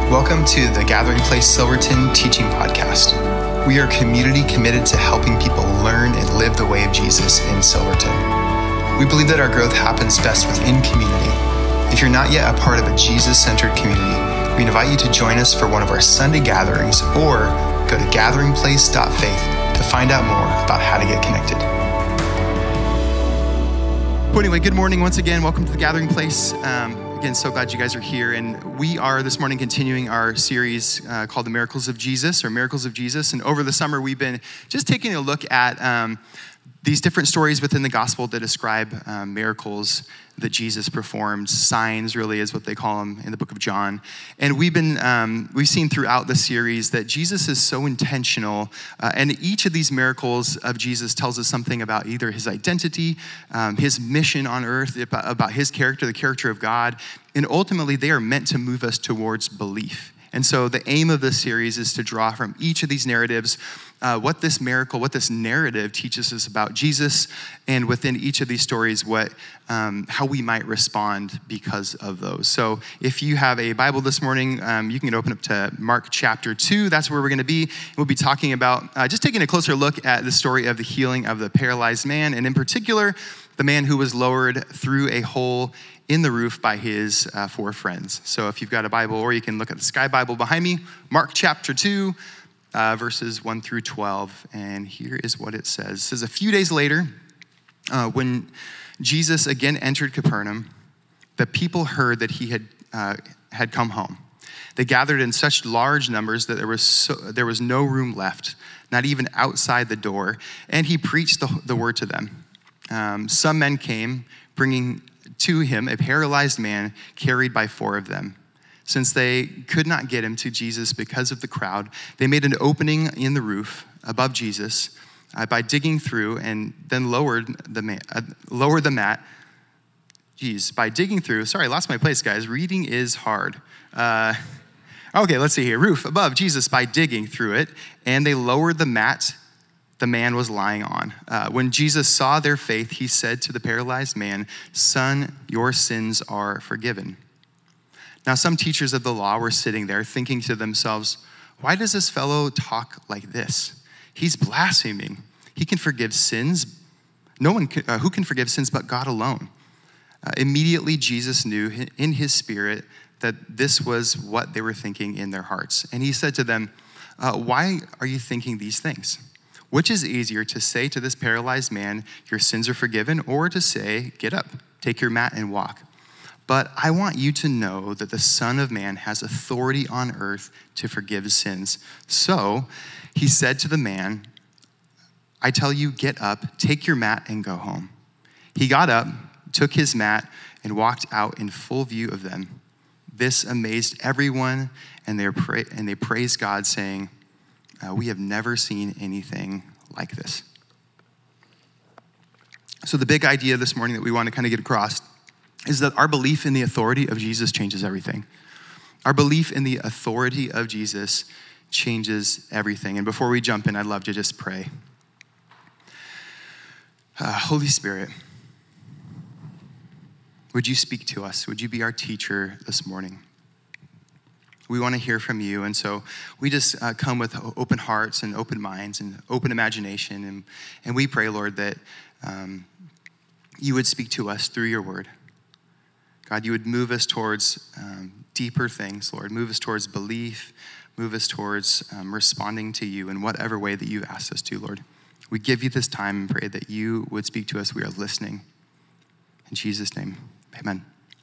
Welcome to the Gathering Place Silverton Teaching Podcast. We are a community committed to helping people learn and live the way of Jesus in Silverton. We believe that our growth happens best within community. If you're not yet a part of a Jesus-centered community, we invite you to join us for one of our Sunday gatherings or go to gatheringplace.faith to find out more about how to get connected. Well, anyway, good morning once again. Welcome to the Gathering Place. Again, so glad you guys are here. And we are this morning continuing our series called The Miracles of Jesus, or Miracles of Jesus. And over the summer, we've been just taking a look at these different stories within the gospel that describe miracles that Jesus performed. Signs, really, is what they call them in the book of John. And we've seen throughout the series that Jesus is so intentional, and each of these miracles of Jesus tells us something about either his identity, his mission on earth, about his character, the character of God, and ultimately they are meant to move us towards belief. And so the aim of this series is to draw from each of these narratives what this miracle, what this narrative teaches us about Jesus, and within each of these stories, how we might respond because of those. So if you have a Bible this morning, you can open up to Mark chapter 2. That's where we're going to be. We'll be talking about just taking a closer look at the story of the healing of the paralyzed man, and in particular, the man who was lowered through a hole in the roof by his 4 friends. So if you've got a Bible, or you can look at the Sky Bible behind me, Mark chapter 2, verses 1 through 12. And here is what it says. It says, a few days later, when Jesus again entered Capernaum, the people heard that he had come home. They gathered in such large numbers that there was no room left, not even outside the door, and he preached the word to them. Some men came, bringing to him a paralyzed man carried by 4 of them. Since they could not get him to Jesus because of the crowd, they made an opening in the roof above Jesus by digging through, and then lowered the mat. By digging through. Sorry, I lost my place, guys. Reading is hard. Okay, let's see here. Roof above Jesus by digging through it, and they lowered the mat the man was lying on. When Jesus saw their faith, he said to the paralyzed man, "Son, your sins are forgiven." Now some teachers of the law were sitting there thinking to themselves, "Why does this fellow talk like this? He's blaspheming. He can forgive sins. Who can forgive sins but God alone?" Immediately Jesus knew in his spirit that this was what they were thinking in their hearts. And he said to them, "Why are you thinking these things? Which is easier, to say to this paralyzed man, 'Your sins are forgiven,' or to say, 'Get up, take your mat and walk'? But I want you to know that the Son of Man has authority on earth to forgive sins." So he said to the man, "I tell you, get up, take your mat and go home." He got up, took his mat, and walked out in full view of them. This amazed everyone, and they praised God, saying, "We have never seen anything like this." So the big idea this morning that we want to kind of get across is that our belief in the authority of Jesus changes everything. Our belief in the authority of Jesus changes everything. And before we jump in, I'd love to just pray. Holy Spirit, would you speak to us? Would you be our teacher this morning? We want to hear from you, and so we just come with open hearts and open minds and open imagination, and we pray, Lord, that you would speak to us through your word. God, you would move us towards deeper things, Lord. Move us towards belief, move us towards responding to you in whatever way that you've asked us to, Lord. We give you this time and pray that you would speak to us. We are listening. In Jesus' name, amen.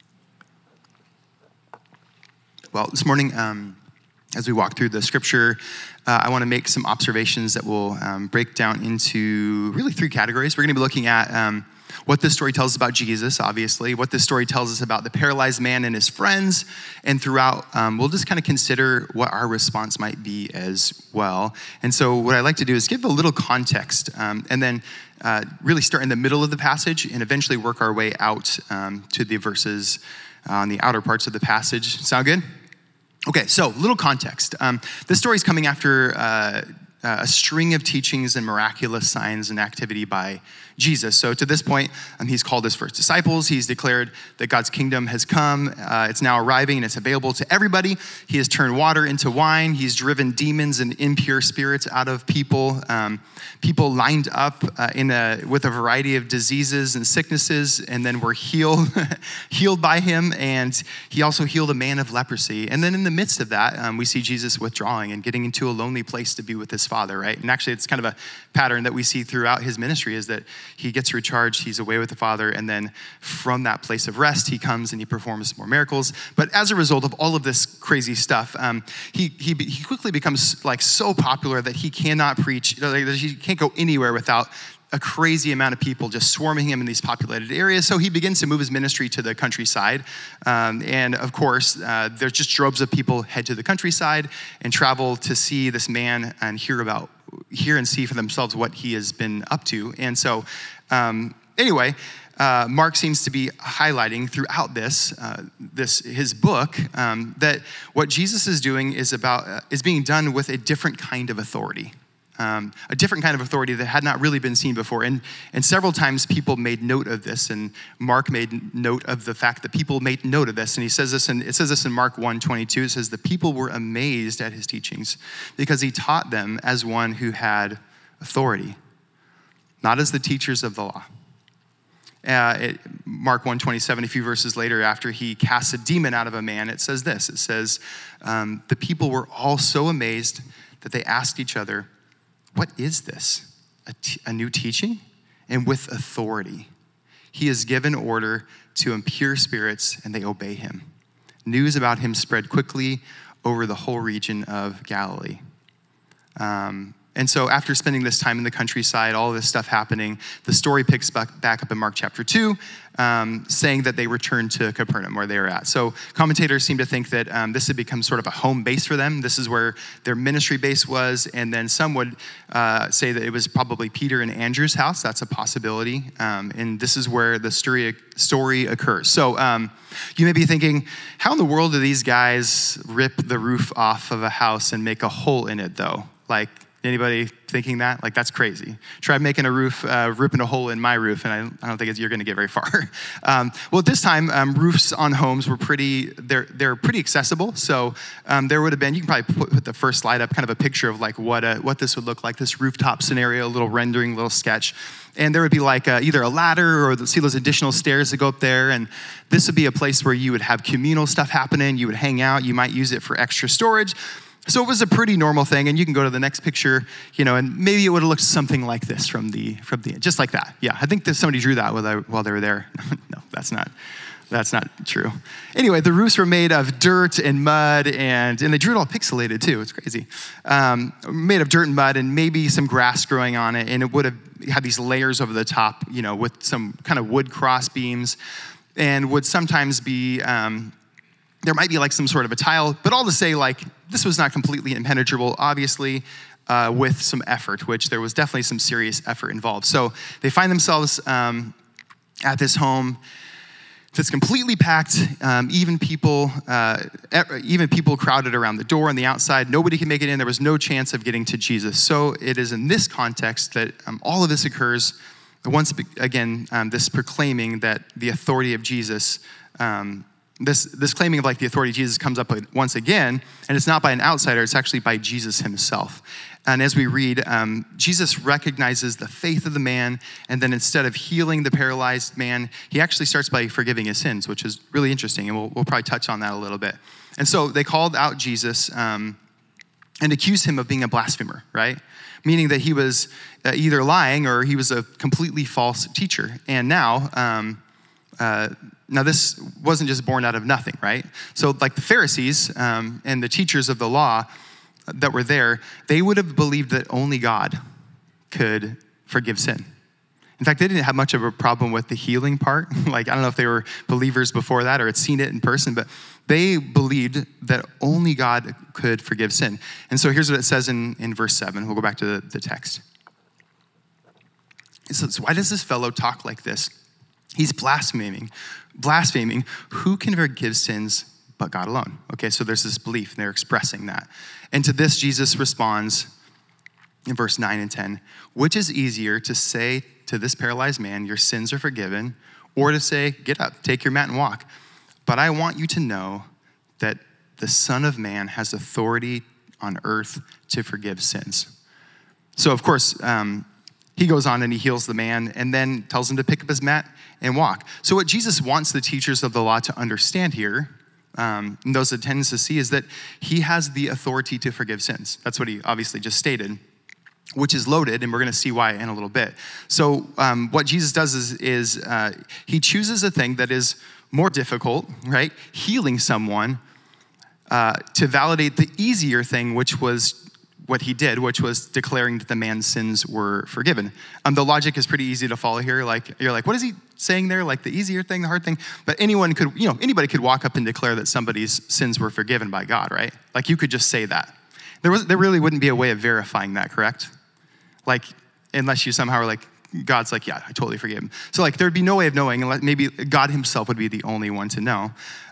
Well, this morning, as we walk through the scripture, I want to make some observations that will break down into really 3 categories. We're going to be looking at what this story tells us about Jesus, obviously, what this story tells us about the paralyzed man and his friends, and throughout, we'll just kind of consider what our response might be as well. And so what I like to do is give a little context, and then really start in the middle of the passage and eventually work our way out to the verses on the outer parts of the passage. Sound good? Okay, so little context. This story is coming after a string of teachings and miraculous signs and activity by Jesus. So to this point, he's called his first disciples. He's declared that God's kingdom has come. It's now arriving and it's available to everybody. He has turned water into wine. He's driven demons and impure spirits out of people. People lined up with a variety of diseases and sicknesses, and then were healed by him. And he also healed a man of leprosy. And then in the midst of that, we see Jesus withdrawing and getting into a lonely place to be with his Father, right? And actually, it's kind of a pattern that we see throughout his ministry, is that he gets recharged, he's away with the Father, and then from that place of rest, he comes and he performs more miracles. But as a result of all of this crazy stuff, he quickly becomes like so popular that he cannot preach, he can't go anywhere without a crazy amount of people just swarming him in these populated areas. So he begins to move his ministry to the countryside. And of course, there's just droves of people head to the countryside and travel to see this man and hear and see for themselves what he has been up to. And so anyway, Mark seems to be highlighting throughout his book, that what Jesus is doing is being done with a different kind of authority. A different kind of authority that had not really been seen before. And several times people made note of this, and Mark made note of the fact that people made note of this. And it says this in Mark 1:22. It says, the people were amazed at his teachings because he taught them as one who had authority, not as the teachers of the law. Mark 1:27, a few verses later, after he casts a demon out of a man, it says this. It says, the people were all so amazed that they asked each other, what is this? A new teaching? And with authority. He has given order to impure spirits, and they obey him. News about him spread quickly over the whole region of Galilee. And so after spending this time in the countryside, all of this stuff happening, the story picks back up in Mark chapter 2, saying that they returned to Capernaum, where they were at. So commentators seem to think that this had become sort of a home base for them. This is where their ministry base was. And then some would say that it was probably Peter and Andrew's house. That's a possibility. And this is where the story occurs. So you may be thinking, how in the world do these guys rip the roof off of a house and make a hole in it, though? Like, anybody thinking that? Like, that's crazy. Try making a roof, ripping a hole in my roof, and I don't think you're gonna get very far. Well, at this time, roofs on homes were they're pretty accessible. So there would have been, you can probably put the first slide up, kind of a picture of like what this would look like, this rooftop scenario, a little rendering, a little sketch. And there would be like either a ladder or see those additional stairs that go up there. And this would be a place where you would have communal stuff happening. You would hang out. You might use it for extra storage. So it was a pretty normal thing, and you can go to the next picture, and maybe it would have looked something like this from the just like that. Yeah, I think that somebody drew that while they were there. No, that's not true. Anyway, the roofs were made of dirt and mud, and they drew it all pixelated too. It's crazy. Made of dirt and mud, and maybe some grass growing on it, and it would have had these layers over the top, with some kind of wood cross beams, and would sometimes be. There might be like some sort of a tile, but all to say, like, this was not completely impenetrable, obviously, with some effort, which there was definitely some serious effort involved. So they find themselves at this home that's completely packed, even people crowded around the door on the outside. Nobody can make it in. There was no chance of getting to Jesus. So it is in this context that all of this occurs. Once again, this proclaiming that the authority of Jesus, this claiming of like the authority of Jesus comes up once again, and it's not by an outsider, it's actually by Jesus himself. And as we read, Jesus recognizes the faith of the man, and then instead of healing the paralyzed man, he actually starts by forgiving his sins, which is really interesting, and we'll probably touch on that a little bit. And so they called out Jesus and accused him of being a blasphemer, right? Meaning that he was either lying or he was a completely false teacher. And now this wasn't just born out of nothing, right? So like the Pharisees and the teachers of the law that were there, they would have believed that only God could forgive sin. In fact, they didn't have much of a problem with the healing part. Like, I don't know if they were believers before that or had seen it in person, but they believed that only God could forgive sin. And so here's what it says in verse 7. We'll go back to the text. It says, why does this fellow talk like this? He's blaspheming. Who can forgive sins but God alone? Okay, so there's this belief, and they're expressing that. And to this, Jesus responds, in verse 9 and 10, which is easier to say to this paralyzed man, your sins are forgiven, or to say, get up, take your mat and walk. But I want you to know that the Son of Man has authority on earth to forgive sins. So of course, he goes on and he heals the man and then tells him to pick up his mat and walk. So what Jesus wants the teachers of the law to understand here, and those attendants to see, is that he has the authority to forgive sins. That's what he obviously just stated, which is loaded, and we're going to see why in a little bit. So what Jesus does is he chooses a thing that is more difficult, right? Healing someone to validate the easier thing, which was what he did, which was declaring that the man's sins were forgiven. The logic is pretty easy to follow here. Like, you're like, what is he saying there? Like the easier thing, the hard thing? But anybody could walk up and declare that somebody's sins were forgiven by God, right? Like you could just say that. There really wouldn't be a way of verifying that, correct? Like, unless you somehow are like, God's like, yeah, I totally forgive him. So like, there'd be no way of knowing, unless maybe God himself would be the only one to know.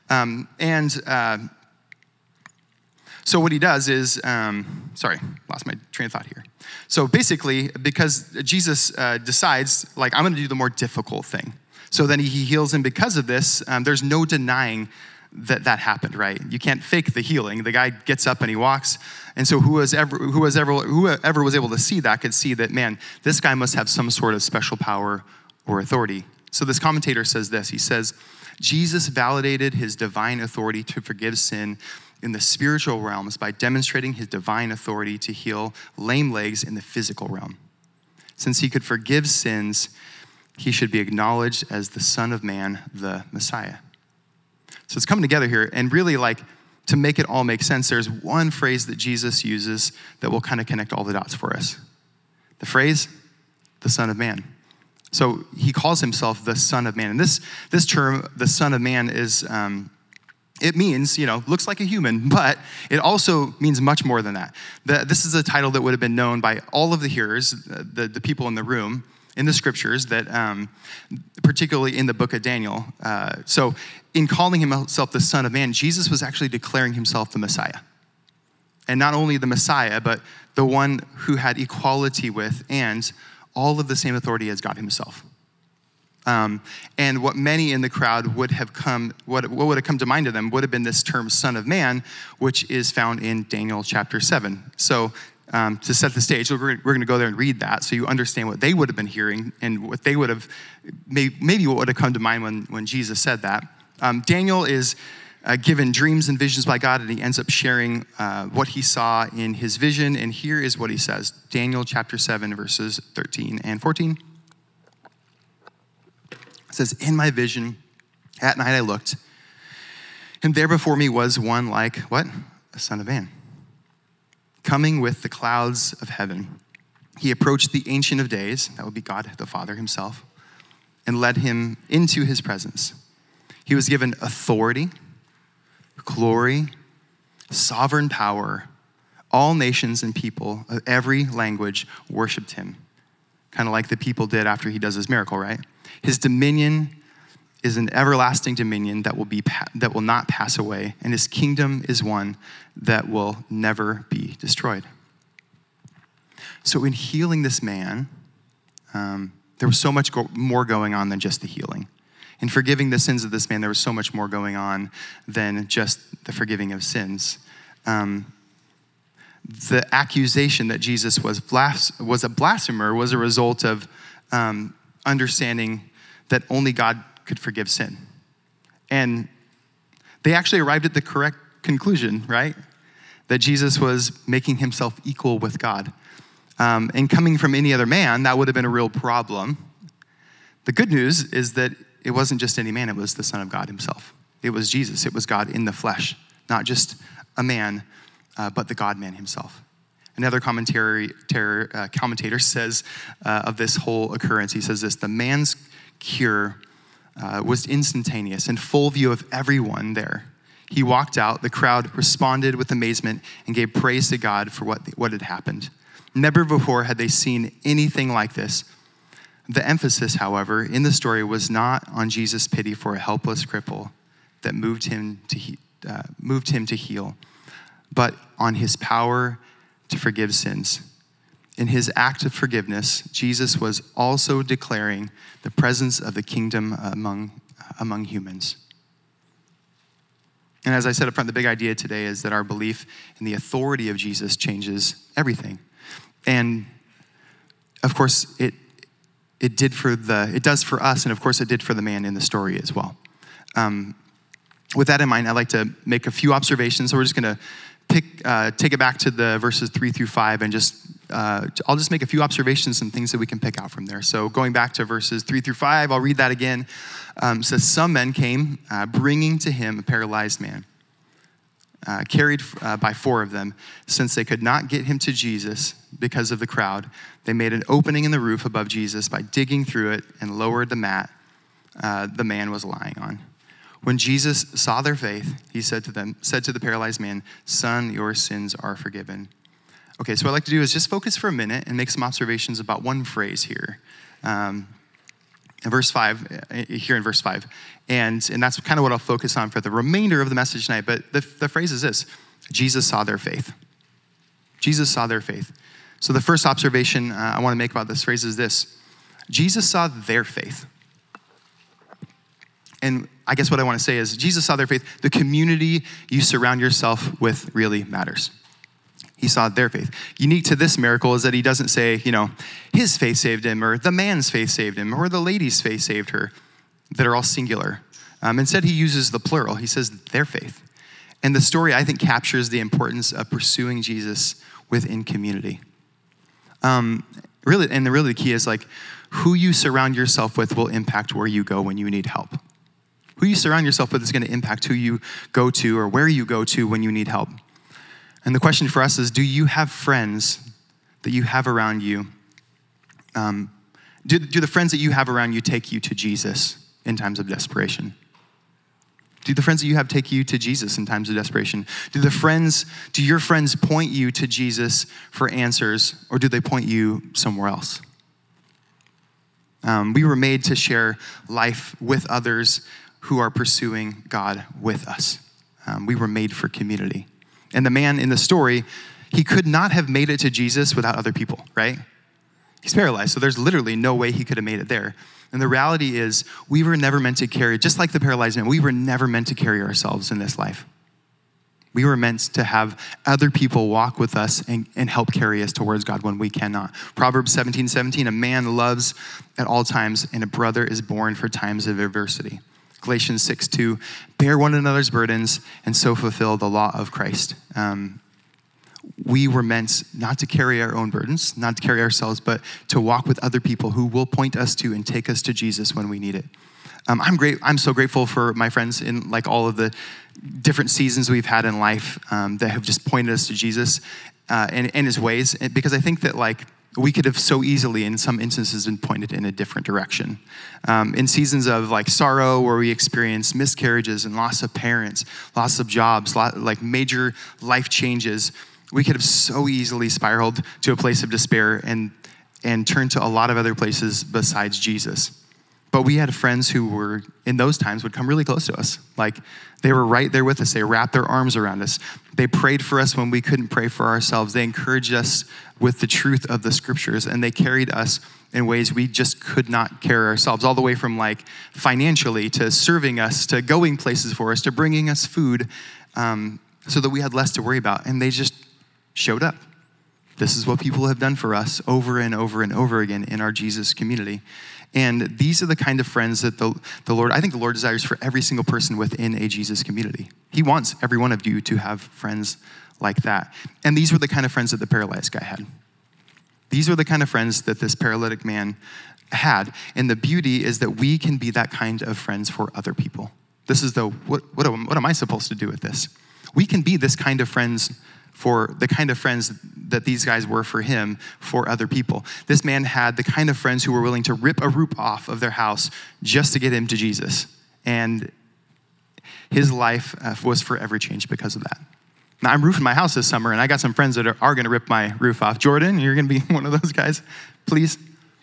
So what he does is, sorry, lost my train of thought here. So basically, because Jesus decides, like, I'm gonna do the more difficult thing. So then he heals him because of this. There's no denying that happened, right? You can't fake the healing. The guy gets up and he walks. And so whoever was able to see that could see that, man, this guy must have some sort of special power or authority. So this commentator says this. He says, Jesus validated his divine authority to forgive sin in the spiritual realms by demonstrating his divine authority to heal lame legs in the physical realm. Since he could forgive sins, he should be acknowledged as the Son of Man, the Messiah. So it's coming together here, and really, like, to make it all make sense, there's one phrase that Jesus uses that will kind of connect all the dots for us. The phrase, the Son of Man. So he calls himself the Son of Man. And this term, the Son of Man, is it means, looks like a human, but it also means much more than that. This is a title that would have been known by all of the hearers, the people in the room, in the scriptures, that particularly in the book of Daniel. So in calling himself the Son of Man, Jesus was actually declaring himself the Messiah. And not only the Messiah, but the one who had equality with and all of the same authority as God himself. And what many in the crowd would have come to mind to them would have been this term Son of Man, which is found in Daniel chapter 7. So to set the stage, we're going to go there and read that so you understand what they would have been hearing and what they would have, maybe what would have come to mind when Jesus said that. Daniel is given dreams and visions by God, and he ends up sharing what he saw in his vision. And here is what he says, Daniel chapter 7, verses 13 and 14. It says, in my vision, at night I looked, and there before me was one like, what? A son of man, coming with the clouds of heaven. He approached the Ancient of Days, that would be God the Father himself, and led him into his presence. He was given authority, glory, sovereign power. All nations and people of every language worshiped him, kind of like the people did after he does his miracle, right? His dominion is an everlasting dominion that will not pass away, and his kingdom is one that will never be destroyed. So in healing this man, there was so much more going on than just the healing. In forgiving the sins of this man, there was so much more going on than just the forgiving of sins. The accusation that Jesus was a blasphemer was a result of understanding that only God could forgive sin. And they actually arrived at the correct conclusion, right? That Jesus was making himself equal with God. And coming from any other man, that would have been a real problem. The good news is that it wasn't just any man, it was the Son of God himself. It was Jesus, it was God in the flesh, not just a man, but the God-man himself. Another commentator says of this whole occurrence, he says this, the man's cure was instantaneous, in full view of everyone there. He walked out, the crowd responded with amazement and gave praise to God for what had happened. Never before had they seen anything like this. The emphasis, however, in the story was not on Jesus' pity for a helpless cripple that moved him to heal, but on his power to forgive sins. In his act of forgiveness, Jesus was also declaring the presence of the kingdom among humans. And as I said up front, the big idea today is that our belief in the authority of Jesus changes everything. And of course, it does for us, and of course it did for the man in the story as well. With that in mind, I'd like to make a few observations. So we're just going to take it back to the verses 3-5, and I'll just make a few observations and things that we can pick out from there. So going back to verses 3-5, I'll read that again. It says, some men came, bringing to him a paralyzed man, carried by 4 of them. Since they could not get him to Jesus because of the crowd, they made an opening in the roof above Jesus by digging through it and lowered the mat the man was lying on. When Jesus saw their faith, he said to the paralyzed man, son, your sins are forgiven. Okay, so what I'd like to do is just focus for a minute and make some observations about one phrase here. In verse 5, and that's kind of what I'll focus on for the remainder of the message tonight, but the phrase is this: Jesus saw their faith. Jesus saw their faith. So the first observation I want to make about this phrase is this: Jesus saw their faith. And I guess what I want to say is Jesus saw their faith. The community you surround yourself with really matters. He saw their faith. Unique to this miracle is that he doesn't say, his faith saved him, or the man's faith saved him, or the lady's faith saved her, that are all singular. Instead, he uses the plural. He says their faith. And the story, I think, captures the importance of pursuing Jesus within community. Really the key is who you surround yourself with will impact where you go when you need help. Who you surround yourself with is going to impact who you go to or where you go to when you need help. And the question for us is, do you have friends that you have around you? Do the friends that you have around you take you to Jesus in times of desperation? Do the friends that you have take you to Jesus in times of desperation? Do your friends point you to Jesus for answers, or do they point you somewhere else? We were made to share life with others who are pursuing God with us. We were made for community. And the man in the story, he could not have made it to Jesus without other people, right? He's paralyzed, so there's literally no way he could have made it there. And the reality is, we were never meant to carry, just like the paralyzed man, we were never meant to carry ourselves in this life. We were meant to have other people walk with us and help carry us towards God when we cannot. Proverbs 17:17, a man loves at all times, and a brother is born for times of adversity. Galatians 6:2, bear one another's burdens and so fulfill the law of Christ. We were meant not to carry our own burdens, not to carry ourselves, but to walk with other people who will point us to and take us to Jesus when we need it. I'm so grateful for my friends in all of the different seasons we've had in life that have just pointed us to Jesus and his ways, because I think that we could have so easily, in some instances, been pointed in a different direction. In seasons of sorrow, where we experience miscarriages and loss of parents, loss of jobs, major life changes, we could have so easily spiraled to a place of despair and turned to a lot of other places besides Jesus. But we had friends who were, in those times, would come really close to us. They were right there with us. They wrapped their arms around us. They prayed for us when we couldn't pray for ourselves. They encouraged us with the truth of the scriptures, and they carried us in ways we just could not carry ourselves, all the way from financially to serving us, to going places for us, to bringing us food, so that we had less to worry about. And they just showed up. This is what people have done for us over and over and over again in our Jesus community. And these are the kind of friends that the Lord, I think the Lord desires for every single person within a Jesus community. He wants every one of you to have friends like that. And these were the kind of friends that the paralyzed guy had. These are the kind of friends that this paralytic man had. And the beauty is that we can be that kind of friends for other people. This is what am I supposed to do with this? We can be this kind of friends for the kind of friends that these guys were for him, for other people. This man had the kind of friends who were willing to rip a roof off of their house just to get him to Jesus. And his life was forever changed because of that. Now, I'm roofing my house this summer, and I got some friends that are going to rip my roof off. Jordan, you're going to be one of those guys, please.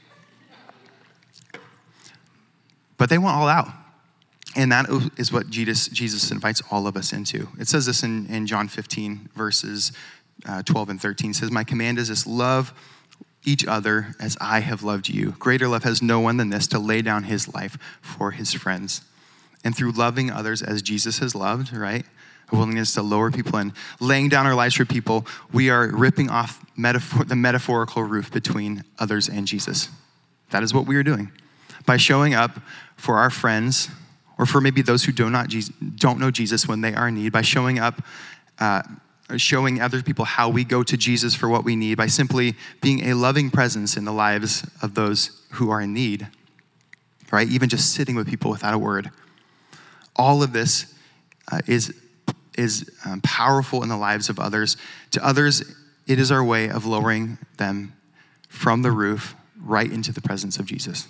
But they went all out. And that is what Jesus invites all of us into. It says this in John 15, verses 12 and 13. It says, my command is this, love each other as I have loved you. Greater love has no one than this, to lay down his life for his friends. And through loving others as Jesus has loved, right? A willingness to lower people and laying down our lives for people, we are ripping off the metaphorical roof between others and Jesus. That is what we are doing. By showing up for our friends, or for maybe those who don't know Jesus when they are in need, by showing up, showing other people how we go to Jesus for what we need, by simply being a loving presence in the lives of those who are in need, right? Even just sitting with people without a word. All of this is powerful in the lives of others. To others, it is our way of lowering them from the roof right into the presence of Jesus.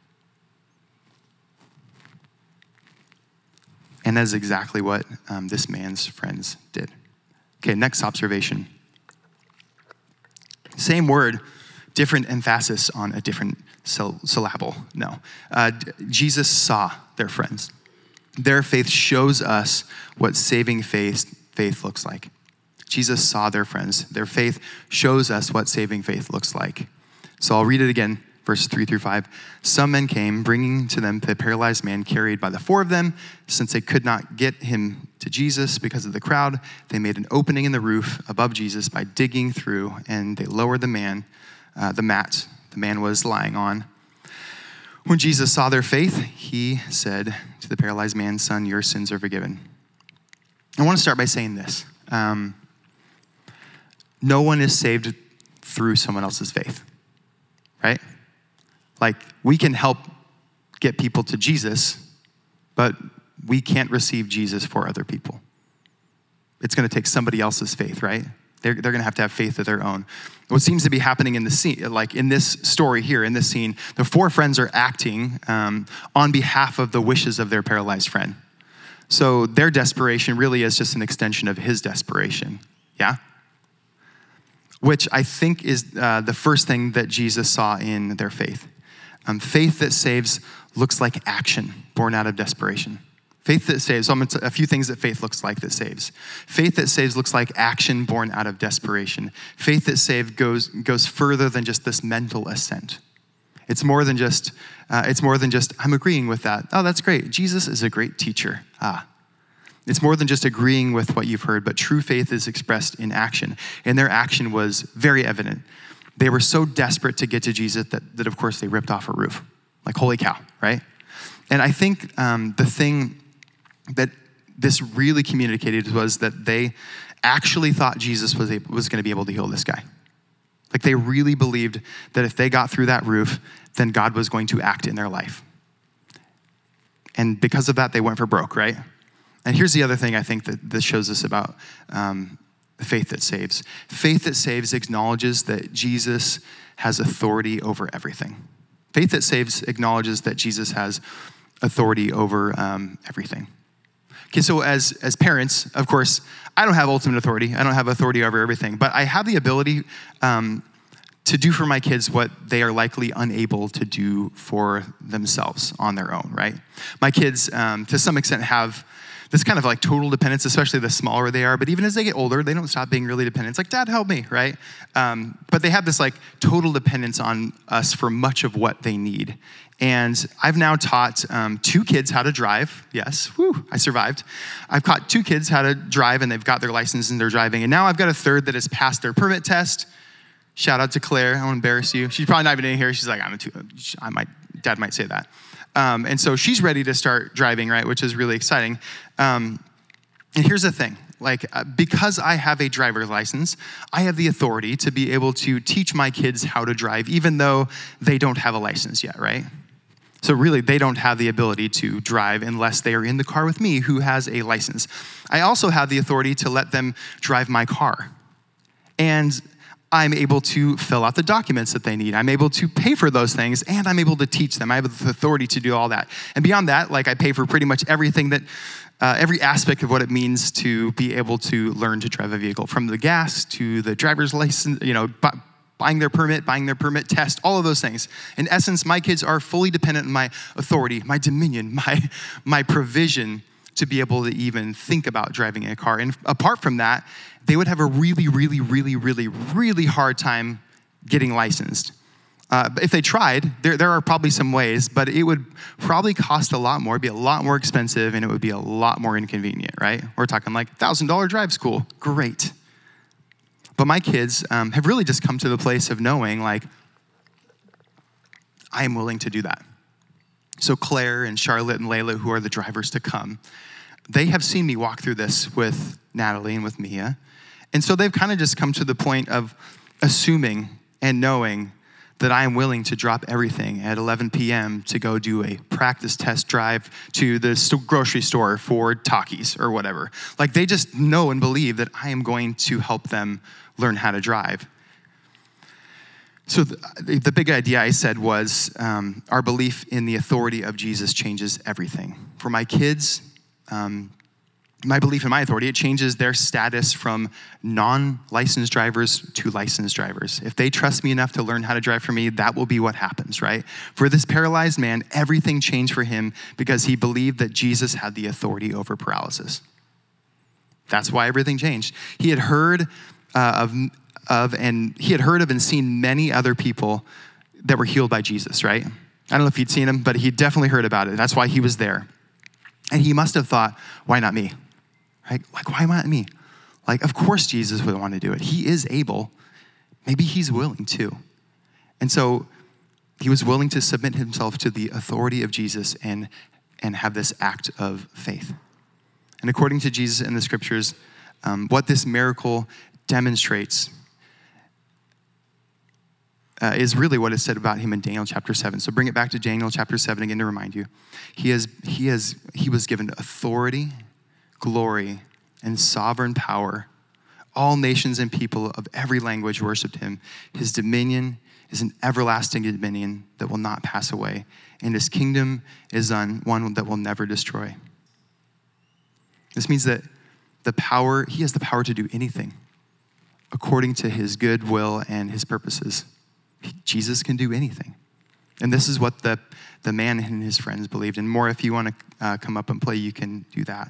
And that is exactly what this man's friends did. Okay, next observation. Same word, different emphasis on a different syllable. No. Jesus saw their friends. Their faith shows us what saving faith looks like. Jesus saw their friends. Their faith shows us what saving faith looks like. So I'll read it again, verses 3-5. Some men came, bringing to them the paralyzed man carried by the four of them. Since they could not get him to Jesus because of the crowd, they made an opening in the roof above Jesus by digging through, and they lowered the mat the man was lying on. When Jesus saw their faith, he said to the paralyzed man, "Son, your sins are forgiven." I want to start by saying this. No one is saved through someone else's faith, right? Like, we can help get people to Jesus, but we can't receive Jesus for other people. It's going to take somebody else's faith, right? They're going to have faith of their own. What seems to be happening in the scene, like in this story here, in this scene, the four friends are acting on behalf of the wishes of their paralyzed friend. So their desperation really is just an extension of his desperation, yeah? Which I think is the first thing that Jesus saw in their faith. Faith that saves looks like action born out of desperation. Faith that saves, so I'm going to a few things that faith looks like that saves. Faith that saves looks like action born out of desperation. Faith that saves goes further than just this mental assent. It's more than just, I'm agreeing with that. Oh, that's great. Jesus is a great teacher. It's more than just agreeing with what you've heard, but true faith is expressed in action. And their action was very evident. They were so desperate to get to Jesus that of course, they ripped off a roof. Like, holy cow, right? And I think the thing that this really communicated was that they actually thought Jesus was going to be able to heal this guy. Like, they really believed that if they got through that roof, then God was going to act in their life. And because of that, they went for broke, right? And here's the other thing I think that this shows us about the faith that saves. Faith that saves acknowledges that Jesus has authority over everything. Faith that saves acknowledges that Jesus has authority over everything. Okay, so as parents, of course, I don't have ultimate authority. I don't have authority over everything, but I have the ability to do for my kids what they are likely unable to do for themselves on their own, right? My kids, to some extent, have this kind of like total dependence, especially the smaller they are. But even as they get older, they don't stop being really dependent. It's like, Dad, help me, right? But they have this like total dependence on us for much of what they need. And I've now taught 2 kids how to drive. Yes, I survived. I've taught 2 kids how to drive, and they've got their license and they're driving. And now I've got a third that has passed their permit test. Shout out to Claire. I won't embarrass you. She's probably not even in here. She's like, Dad might say that. And so she's ready to start driving, right? Which is really exciting. And here's the thing. Like, because I have a driver's license, I have the authority to be able to teach my kids how to drive, even though they don't have a license yet, right? So really, they don't have the ability to drive unless they are in the car with me, who has a license. I also have the authority to let them drive my car. And I'm able to fill out the documents that they need. I'm able to pay for those things, and I'm able to teach them. I have the authority to do all that. And beyond that, like, I pay for pretty much everything that, every aspect of what it means to be able to learn to drive a vehicle, from the gas to the driver's license, buying their permit test, all of those things. In essence, my kids are fully dependent on my authority, my dominion, my provision to be able to even think about driving a car. And apart from that, they would have a really, really, really, really, really hard time getting licensed. But if they tried, there are probably some ways, but it would probably cost a lot more, be a lot more expensive, and it would be a lot more inconvenient, right? We're talking like $1,000 drive school. Great. But my kids have really just come to the place of knowing, like, I am willing to do that. So Claire and Charlotte and Layla, who are the drivers to come, they have seen me walk through this with Natalie and with Mia. And so they've kind of just come to the point of assuming and knowing that I am willing to drop everything at 11 p.m. to go do a practice test drive to the grocery store for Takis or whatever. Like, they just know and believe that I am going to help them learn how to drive. So the big idea I said was our belief in the authority of Jesus changes everything. For my kids, my belief in my authority, it changes their status from non-licensed drivers to licensed drivers. If they trust me enough to learn how to drive for me, that will be what happens, right? For this paralyzed man, everything changed for him because he believed that Jesus had the authority over paralysis. That's why everything changed. He had heard of and seen many other people that were healed by Jesus, right? I don't know if he'd seen him, but he definitely heard about it. That's why he was there. And he must have thought, why not me? Right? Like, why not me? Like, of course Jesus would want to do it. He is able. Maybe he's willing too. And so he was willing to submit himself to the authority of Jesus and have this act of faith. And according to Jesus in the scriptures, what this miracle demonstrates is really what is said about him in Daniel chapter 7. So bring it back to Daniel chapter 7 again to remind you. He was given authority, glory, and sovereign power. All nations and people of every language worshiped him. His dominion is an everlasting dominion that will not pass away, and his kingdom is one that will never destroy. This means that he has the power to do anything according to his good will and his purposes. Jesus can do anything. And this is what the man and his friends believed. And more, if you want to come up and play, you can do that.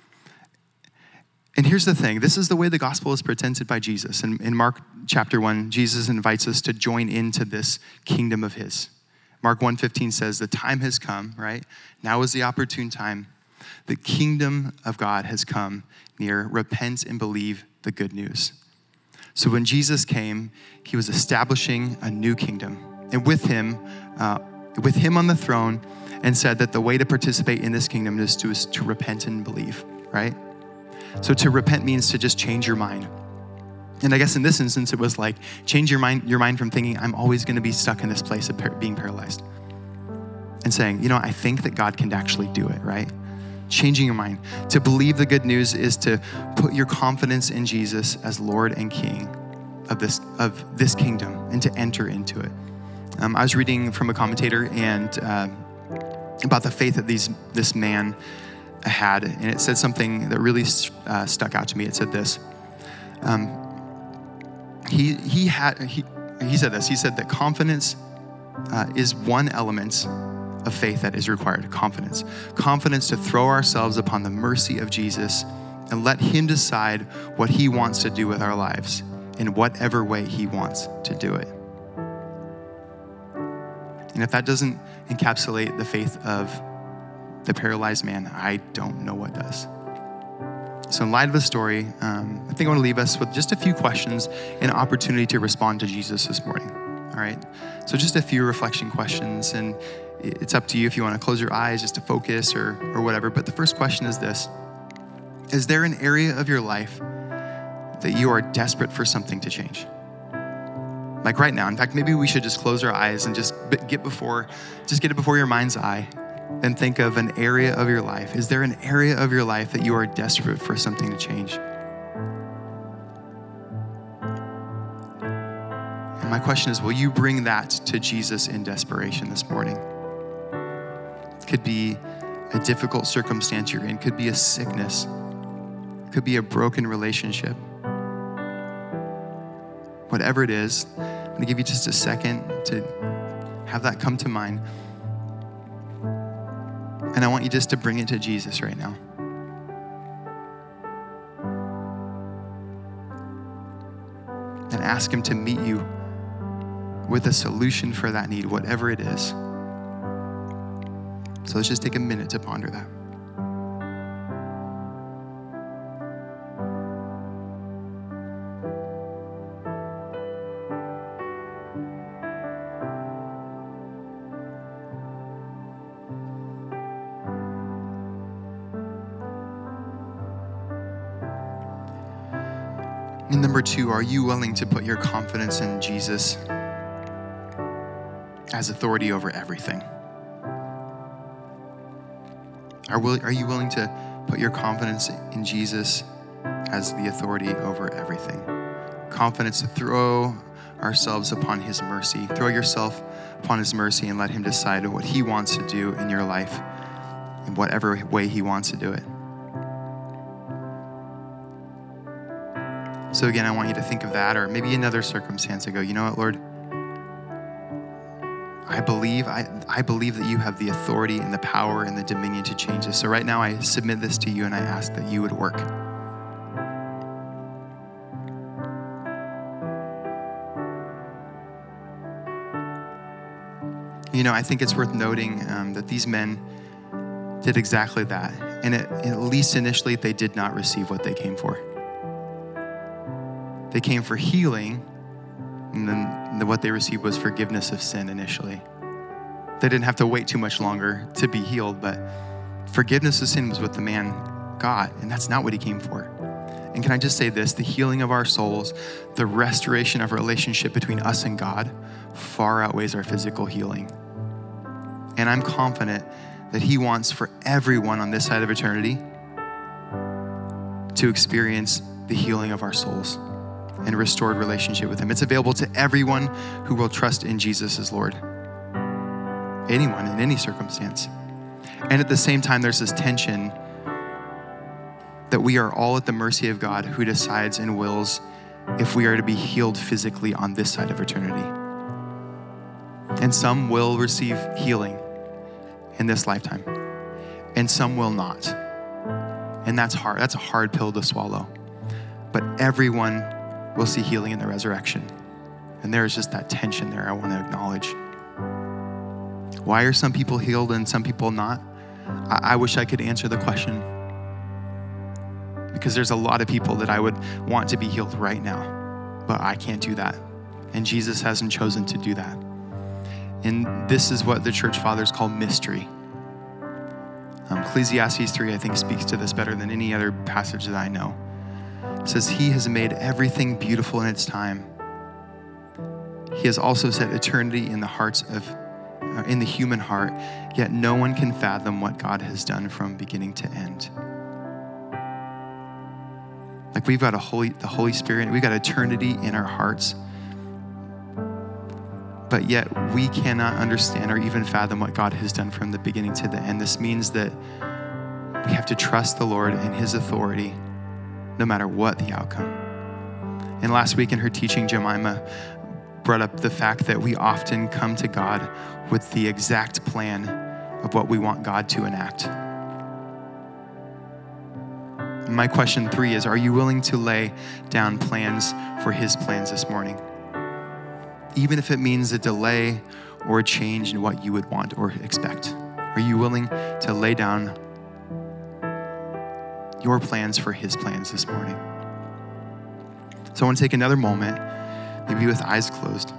And here's the thing. This is the way the gospel is presented by Jesus. In Mark chapter 1, Jesus invites us to join into this kingdom of his. Mark 1:15 says, the time has come, right? Now is the opportune time. The kingdom of God has come near. Repent and believe the good news. So when Jesus came, he was establishing a new kingdom. And with him on the throne, and said that the way to participate in this kingdom is to repent and believe, right? So to repent means to just change your mind. And I guess in this instance, it was like, change your mind from thinking, I'm always going to be stuck in this place of being paralyzed. And saying, I think that God can actually do it, right? Changing your mind. To believe the good news is to put your confidence in Jesus as Lord and King of this kingdom and to enter into it. I was reading from a commentator and about the faith that this man had, and it said something that really stuck out to me. It said this. He said this. He said that confidence is one element of faith that is required. Confidence to throw ourselves upon the mercy of Jesus and let him decide what he wants to do with our lives in whatever way he wants to do it. And if that doesn't encapsulate the faith of the paralyzed man, I don't know what does. So in light of the story, I think I want to leave us with just a few questions and an opportunity to respond to Jesus this morning. All right? So just a few reflection questions, and it's up to you if you want to close your eyes just to focus or whatever. But the first question is this. Is there an area of your life that you are desperate for something to change? Like right now. In fact, maybe we should just close our eyes and just get it before your mind's eye and think of an area of your life. Is there an area of your life that you are desperate for something to change? And my question is, will you bring that to Jesus in desperation this morning? It could be a difficult circumstance you're in. It could be a sickness. It could be a broken relationship. Whatever it is, I'm going to give you just a second to have that come to mind. And I want you just to bring it to Jesus right now. And ask him to meet you with a solution for that need, whatever it is. So let's just take a minute to ponder that. And number 2, are you willing to put your confidence in Jesus as authority over everything? Are you willing to put your confidence in Jesus as the authority over everything? Confidence to throw ourselves upon his mercy. Throw yourself upon his mercy and let him decide what he wants to do in your life in whatever way he wants to do it. So again, I want you to think of that, or maybe another circumstance and go, you know what, Lord? I believe that you have the authority and the power and the dominion to change this. So right now I submit this to you and I ask that you would work. You know, I think it's worth noting that these men did exactly that. And at least initially, they did not receive what they came for. They came for healing, and then what they received was forgiveness of sin initially. They didn't have to wait too much longer to be healed, but forgiveness of sin was what the man got, and that's not what he came for. And can I just say this, the healing of our souls, the restoration of a relationship between us and God far outweighs our physical healing. And I'm confident that he wants for everyone on this side of eternity to experience the healing of our souls and restored relationship with him. It's available to everyone who will trust in Jesus as Lord. Anyone in any circumstance. And at the same time, there's this tension that we are all at the mercy of God who decides and wills if we are to be healed physically on this side of eternity. And some will receive healing in this lifetime, and some will not. And that's hard. That's a hard pill to swallow. But everyone will see healing in the resurrection. And there's just that tension there I want to acknowledge. Why are some people healed and some people not? I wish I could answer the question, because there's a lot of people that I would want to be healed right now, but I can't do that. And Jesus hasn't chosen to do that. And this is what the church fathers call mystery. Ecclesiastes 3, I think, speaks to this better than any other passage that I know. It says, he has made everything beautiful in its time. He has also set eternity in the human heart, yet no one can fathom what God has done from beginning to end. Like, we've got the Holy Spirit, we've got eternity in our hearts, but yet we cannot understand or even fathom what God has done from the beginning to the end. This means that we have to trust the Lord and his authority no matter what the outcome. And last week in her teaching, Jemima brought up the fact that we often come to God with the exact plan of what we want God to enact. My question 3 is, are you willing to lay down plans for his plans this morning? Even if it means a delay or a change in what you would want or expect. Are you willing to lay down your plans for his plans this morning? So I want to take another moment, maybe with eyes closed,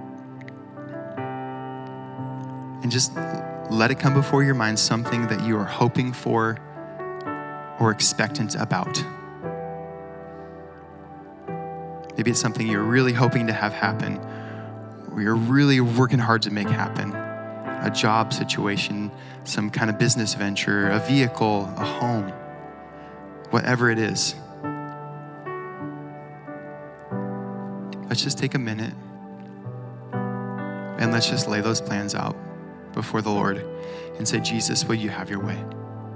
and just let it come before your mind, something that you are hoping for or expectant about. Maybe it's something you're really hoping to have happen, or you're really working hard to make happen. A job situation, some kind of business venture, a vehicle, a home, whatever it is. Let's just take a minute and let's just lay those plans out before the Lord and say, Jesus, will you have your way?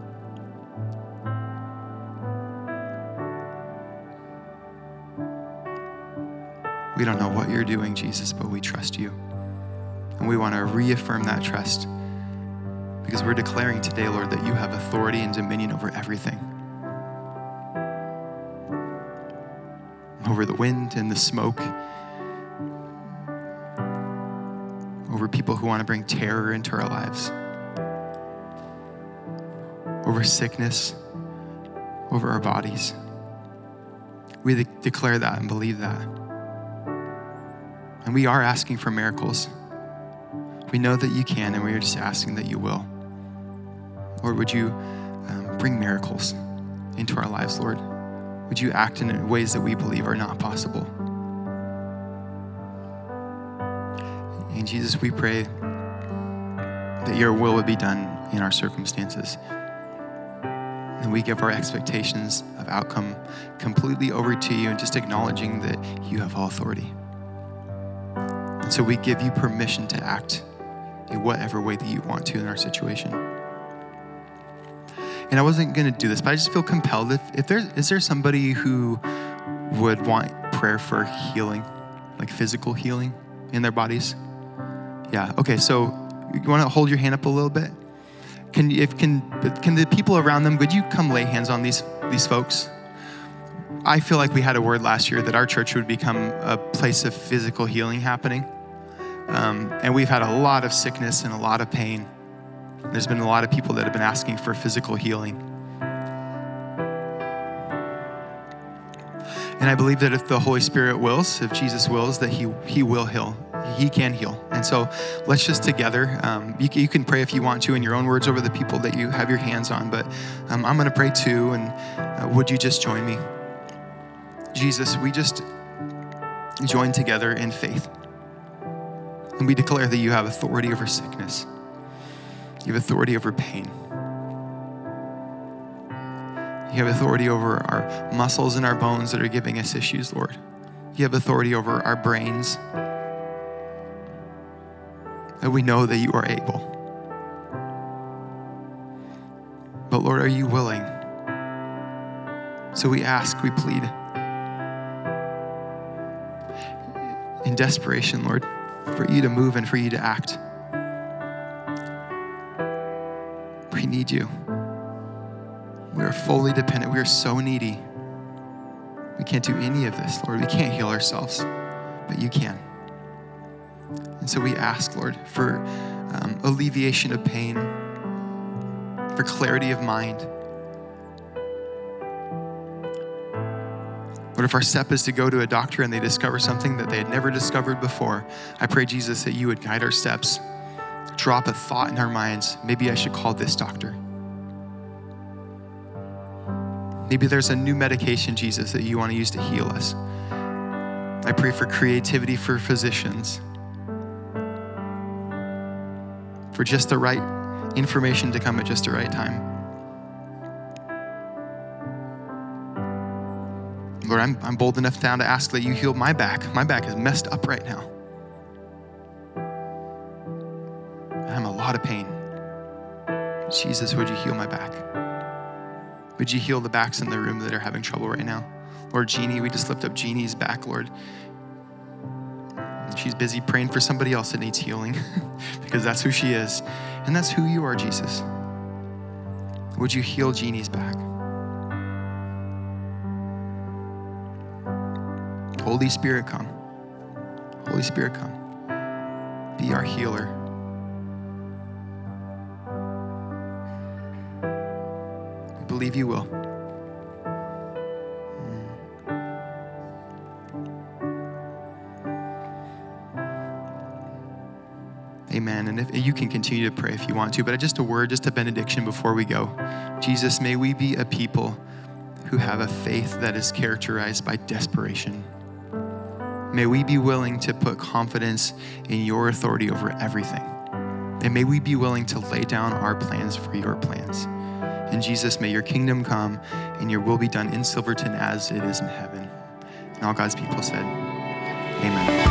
We don't know what you're doing, Jesus, but we trust you. And we want to reaffirm that trust because we're declaring today, Lord, that you have authority and dominion over everything. Over the wind and the smoke, over people who want to bring terror into our lives, over sickness, over our bodies. We declare that and believe that. And we are asking for miracles. We know that you can, and we are just asking that you will. Lord, would you bring miracles into our lives, Lord? Would you act in ways that we believe are not possible? And Jesus, we pray that your will would be done in our circumstances. And we give our expectations of outcome completely over to you and just acknowledging that you have all authority. And so we give you permission to act in whatever way that you want to in our situation. And I wasn't going to do this, but I just feel compelled. Is there somebody who would want prayer for healing, like physical healing in their bodies? Yeah. Okay. So you want to hold your hand up a little bit? Can the people around them, would you come lay hands on these folks? I feel like we had a word last year that our church would become a place of physical healing happening. And we've had a lot of sickness and a lot of pain. There's been a lot of people that have been asking for physical healing. And I believe that if the Holy Spirit wills, if Jesus wills, that he will heal. He can heal. And so let's just together, you can pray if you want to in your own words over the people that you have your hands on, but I'm going to pray too, and would you just join me? Jesus, we just join together in faith. And we declare that you have authority over sickness. You have authority over pain. You have authority over our muscles and our bones that are giving us issues, Lord. You have authority over our brains. And we know that you are able. But Lord, are you willing? So we ask, we plead. In desperation, Lord, for you to move and for you to act. We need you. We are fully dependent. We are so needy. We can't do any of this, Lord. We can't heal ourselves, but you can. And so we ask, Lord, for alleviation of pain, for clarity of mind. Lord, if our step is to go to a doctor and they discover something that they had never discovered before, I pray, Jesus, that you would guide our steps, drop a thought in our minds. Maybe I should call this doctor. Maybe there's a new medication, Jesus, that you want to use to heal us. I pray for creativity for physicians, for just the right information to come at just the right time. Lord, I'm bold enough now to ask that you heal my back. My back is messed up right now. I'm in a lot of pain. Jesus, would you heal my back? Would you heal the backs in the room that are having trouble right now? Lord, Jeannie, we just lift up Jeannie's back, Lord. She's busy praying for somebody else that needs healing because that's who she is. And that's who you are, Jesus. Would you heal Jeannie's back? Holy Spirit, come. Holy Spirit, come. Be our healer. We believe you will. Amen. And if you can continue to pray if you want to, but just a word, just a benediction before we go. Jesus, may we be a people who have a faith that is characterized by desperation. May we be willing to put confidence in your authority over everything. And may we be willing to lay down our plans for your plans. And Jesus, may your kingdom come and your will be done in Silverton as it is in heaven. And all God's people said, amen.